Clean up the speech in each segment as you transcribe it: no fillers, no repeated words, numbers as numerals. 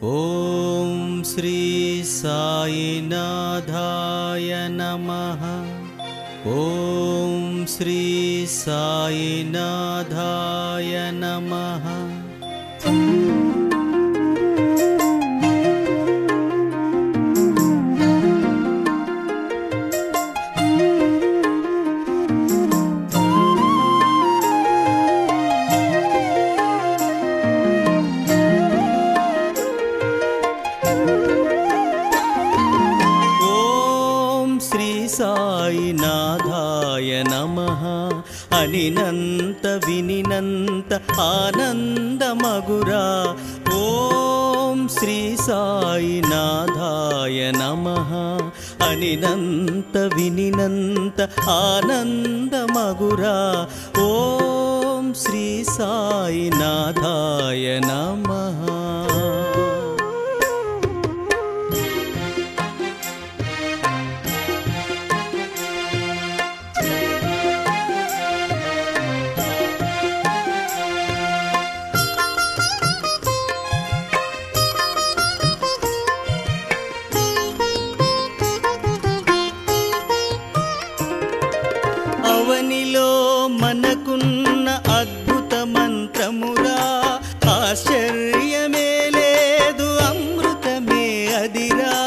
ఓం శ్రీ సాయినాథాయ నమః. ఓం శ్రీ సాయినాథాయ నమః. సాయినాథాయ నమః అనినంత వినినంత ఆనందమగురా. ఓం శ్రీ సాయినాథాయ నమః అనినంత వినినంత ఆనందమగురా. ఓం శ్రీ సాయినాథాయ నమః. అవనిలో మనకున్న అద్భుత మంత్రమురా, ఆశ్చర్యమే లేదు అమృతమే అదిరా.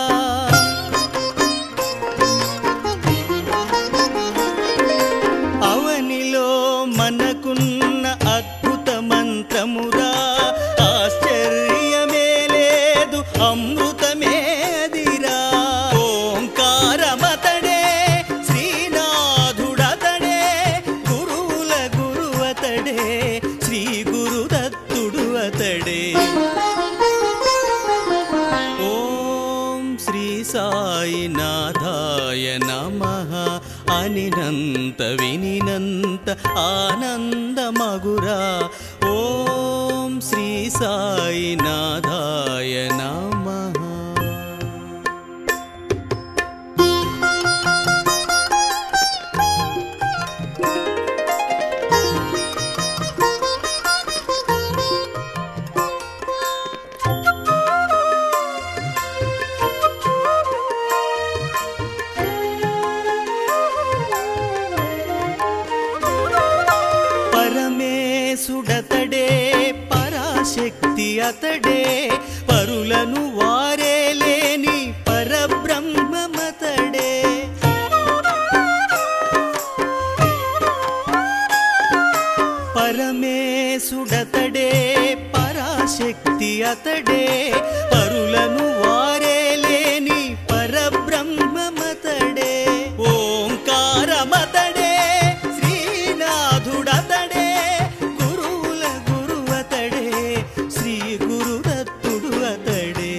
అవనిలో మనకున్న అద్భుత మంత్రమురా, ఆశ్చర్యమే లేదు అమృతమే అదిరా. ఓంకారమతడే శ్రీ గురుదత్తుడు అతడే. ఓం శ్రీ సాయినాథాయ నమః అనినంత వినినంత ఆనందమగురా. ఓం శ్రీ సాయినాథాయ నమః. పరమేశుడతడే పరాశక్తి అతడే, పరులను వారే లేని పరబ్రహ్మమతడే. పరమేశుడతడే పరాశక్తి అతడే, పరులను వారే లేని పరబ్రహ్మమతడే. ఓంకారమతడే శ్రీనాథుడతడే, గురువుల గురువతడే శ్రీ గురుదత్తుడు అతడే.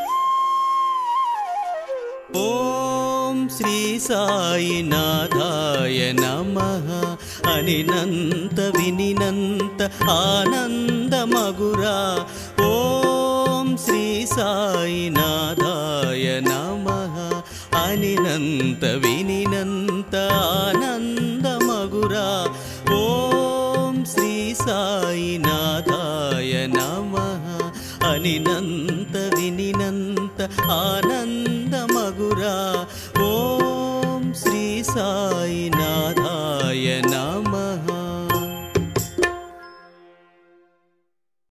ఓం శ్రీ సాయినాథాయ నమః అనినంత వినినంత ఆనందమగురా. ఓం శ్రీ సాయినాథాయ నమః అనినంత వినినంత ఆనందమగురా. ఓం శ్రీ సాయినాథాయ నమః అనినంత వినినంత ఆనంద